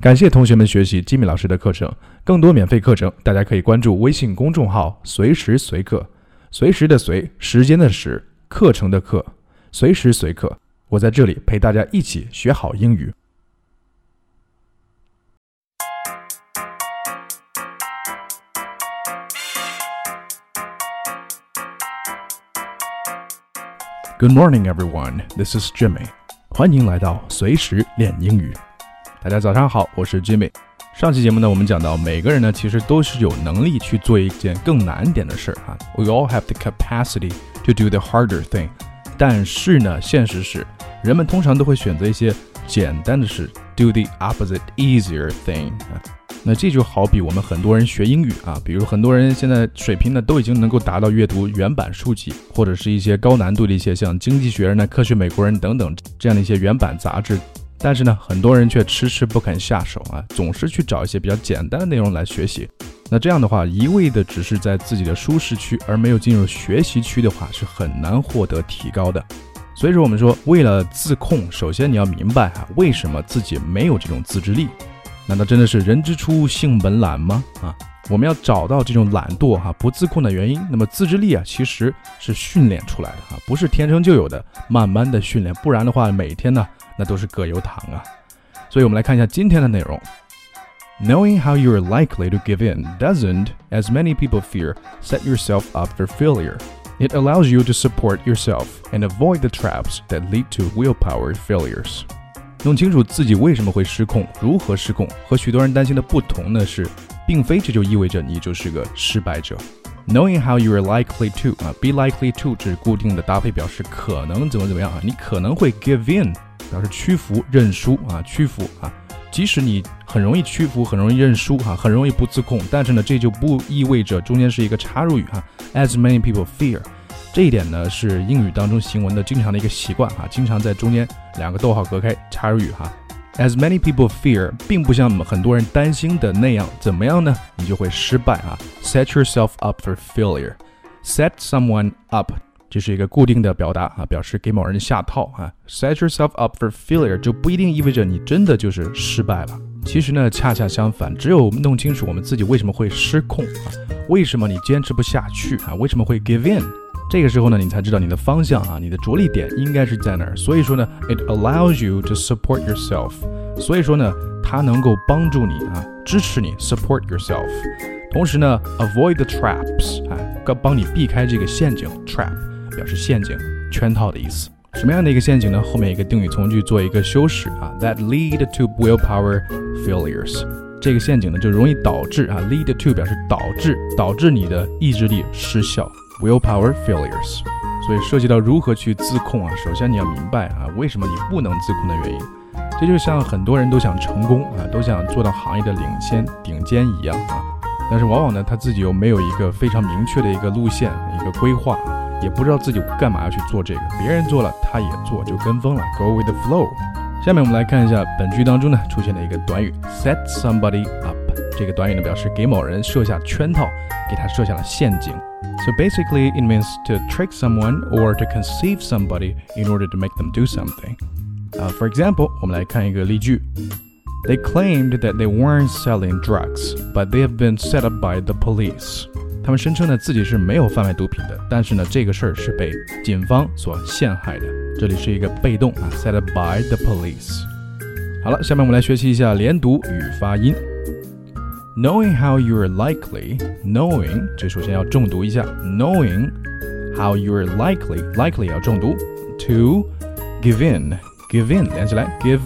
感谢同学们学习吉米老师的课程，更多免费课程，大家可以关注微信公众号随时随课，随时的随，时间的时，课程的课，随时随课，我在这里陪大家一起学好英语。Good morning, everyone. This is Jimmy. 欢迎来到随时练英语。大家早上好，我是 Jimmy。上期节目呢，我们讲到每个人呢，其实都是有能力去做一件更难点的事儿啊。We all have the capacity to do the harder thing. 但是呢，现实是，人们通常都会选择一些简单的事 ，do the opposite, easier thing. 那这就好比我们很多人学英语啊，比如很多人现在水平呢都已经能够达到阅读原版书籍，或者是一些高难度的一些像《经济学人》、《科学美国人》等等这样的一些原版杂志。但是呢，很多人却迟迟不肯下手啊，总是去找一些比较简单的内容来学习。那这样的话，一味的只是在自己的舒适区，而没有进入学习区的话，是很难获得提高的。所以说，我们说，为了自控，首先你要明白啊，为什么自己没有这种自制力？难道真的是人之初性本懒吗？我们要找到这种懒惰不自控的原因。那么自制力其实是训练出来的不是天生就有的，慢慢的训练，不然的话，每天呢那都是葛优躺啊。所以我们来看一下今天的内容。Knowing how you are likely to give in doesn't, as many people fear, set yourself up for failure. It allows you to support yourself and avoid the traps that lead to willpower failures. 弄清楚自己为什么会失控，如何失控，和许多人担心的不同的是，并非这就意味着你就是个失败者。Knowing how you are likely to, be likely to 这是固定的搭配，表示可能怎么样你可能会 give in， 表示屈服、认输屈服即使你很容易屈服，很容易认输很容易不自控，但是呢，这就不意味着中间是一个插入语as many people fear。这一点呢，是英语当中行文的经常的一个习惯经常在中间两个逗号隔开插入语As many people fear 并不像很多人担心的那样，怎么样呢？你就会失败Set yourself up for failure. Set someone up 这是一个固定的表达表示给某人下套Set yourself up for failure 就不一定意味着你真的就是失败了。其实呢，恰恰相反，只有弄清楚我们自己为什么会失控为什么你坚持不下去为什么会 give in。这个时候呢，你才知道你的方向你的着力点应该是在哪儿。所以说呢 ，it allows you to support yourself。所以说呢，它能够帮助你支持你 support yourself。同时呢 ，avoid the traps 帮你避开这个陷阱 trap 表示陷阱、圈套的意思。什么样的一个陷阱呢？后面一个定语从句做一个修饰that lead to willpower failures。这个陷阱呢，就容易导致lead to 表示导致你的意志力失效。Willpower failures， 所以涉及到如何去自控首先你要明白为什么你不能自控的原因。这就像很多人都想成功都想做到行业的领先顶尖一样但是往往呢他自己又没有一个非常明确的一个路线一个规划也不知道自己干嘛要去做这个，别人做了他也做，就跟风了 ，go with the flow。下面我们来看一下本句当中呢出现的一个短语 set somebody up。这个短语呢表示给某人设下圈套，给他设下了陷阱。So basically, it means to trick someone or to conceive somebody in order to make them do something. For example, 我们来看一个例句。They claimed that they weren't selling drugs, but they have been set up by the police. 他们声称呢自己是没有贩卖毒品的，但是呢这个事儿是被警方所陷害的。这里是一个被动set up by the police。好了，下面我们来学习一下连读与发音。Knowing how you are likely, knowing 这首先要重读一下 knowing how you are likely 要重读 to give in 连起来 give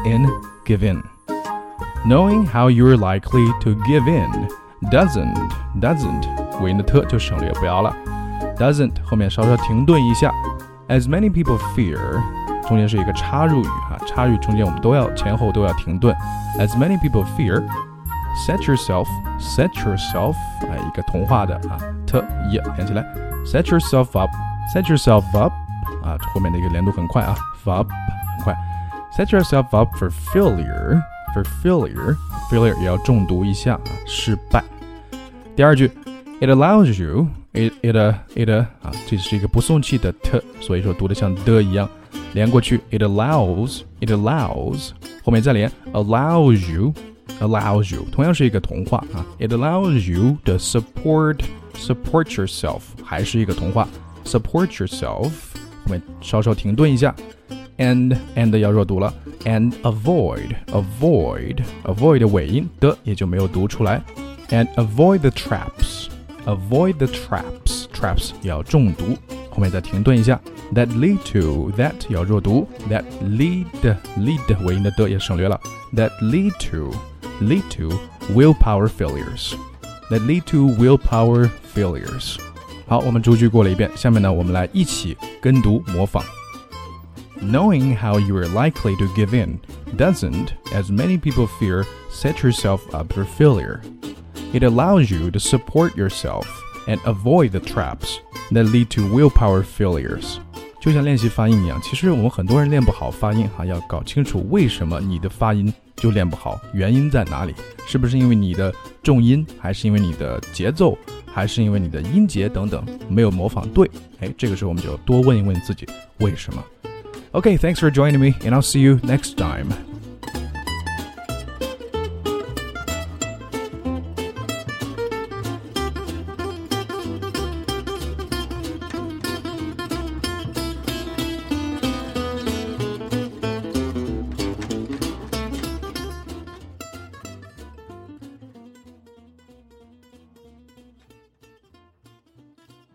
in knowing how you are likely to give in doesn't 尾音的特就省略不要了 doesn't 后面稍稍停顿一下 as many people fear 中间是一个插入语插语中间我们前后都要停顿 as many people fear Set yourself 一个同化的特也连起来 set yourself up 后面的一个连读很快up 很快 set yourself up for failure 也要重读一下失败。第二句 it allows you it 这是一个不送气的特，所以说读得像的一样连过去 it allows 后面再连 allows you allows you 同样是一个同化啊 It allows you to support yourself 还是一个同化 Support yourself 我们稍稍停顿一下 And 要弱读了 And avoid 的尾音的也就没有读出来 And avoid the traps 也要重读后面再停顿一下 That lead to That 要弱读 That lead 尾音的的也省略了 That lead to willpower failures That lead to willpower failures 好，我们逐句过了一遍下面呢我们来一起跟读模仿Knowing how you are likely to give in doesn't, as many people fear, set yourself up for failure. It allows you to support yourself and avoid the traps that lead to willpower failures. 就像练习发音一样，其实我们很多人练不好发音要搞清楚为什么你的发音就练不好，原因在哪里？是不是因为你的重音，还是因为你的节奏，还是因为你的音节等等没有模仿对？这个时候我们就多问一问自己为什么。Okay, thanks for joining me, and I'll see you next time.